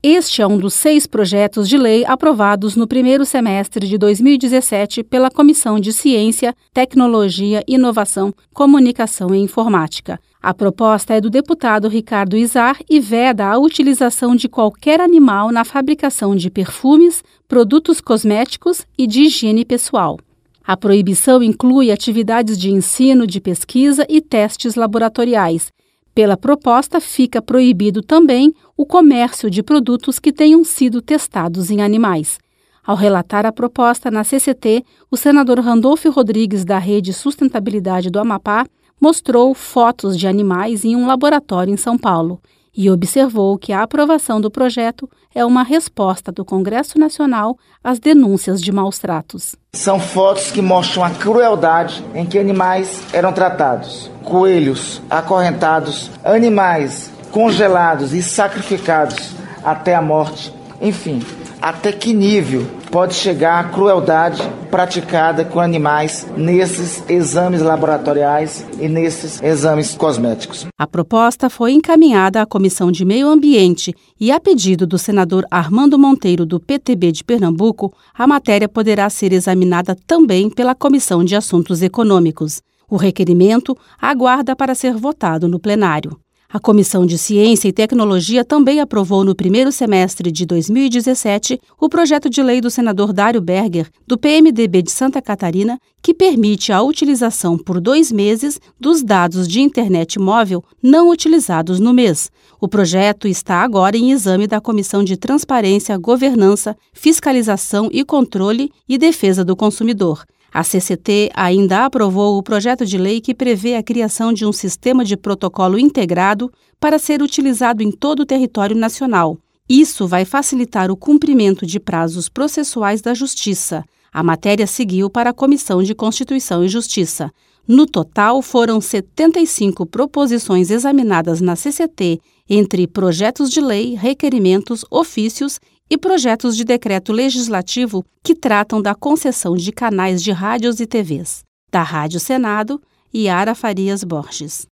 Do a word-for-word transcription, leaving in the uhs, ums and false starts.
Este é um dos seis projetos de lei aprovados no primeiro semestre de dois mil e dezessete pela Comissão de Ciência, Tecnologia, Inovação, Comunicação e Informática. A proposta é do deputado Ricardo Izar e veda a utilização de qualquer animal na fabricação de perfumes, produtos cosméticos e de higiene pessoal. A proibição inclui atividades de ensino, de pesquisa e testes laboratoriais. Pela proposta, fica proibido também o comércio de produtos que tenham sido testados em animais. Ao relatar a proposta na C C T, o senador Randolfo Rodrigues, da Rede Sustentabilidade do Amapá, mostrou fotos de animais em um laboratório em São Paulo e observou que a aprovação do projeto é uma resposta do Congresso Nacional às denúncias de maus-tratos. São fotos que mostram a crueldade em que animais eram tratados. Coelhos acorrentados, animais congelados e sacrificados até a morte. Enfim, até que nível pode chegar a crueldade praticada com animais nesses exames laboratoriais e nesses exames cosméticos. A proposta foi encaminhada à Comissão de Meio Ambiente e, a pedido do senador Armando Monteiro, do P T B de Pernambuco, a matéria poderá ser examinada também pela Comissão de Assuntos Econômicos. O requerimento aguarda para ser votado no plenário. A Comissão de Ciência e Tecnologia também aprovou no primeiro semestre de dois mil e dezessete o projeto de lei do senador Dário Berger, do P M D B de Santa Catarina, que permite a utilização por dois meses dos dados de internet móvel não utilizados no mês. O projeto está agora em exame da Comissão de Transparência, Governança, Fiscalização e Controle e Defesa do Consumidor. A C C T ainda aprovou o projeto de lei que prevê a criação de um sistema de protocolo integrado para ser utilizado em todo o território nacional. Isso vai facilitar o cumprimento de prazos processuais da Justiça. A matéria seguiu para a Comissão de Constituição e Justiça. No total, foram setenta e cinco proposições examinadas na C C T, entre projetos de lei, requerimentos, ofícios e projetos de decreto legislativo que tratam da concessão de canais de rádios e T Vs. Da Rádio Senado, Yara Farias Borges.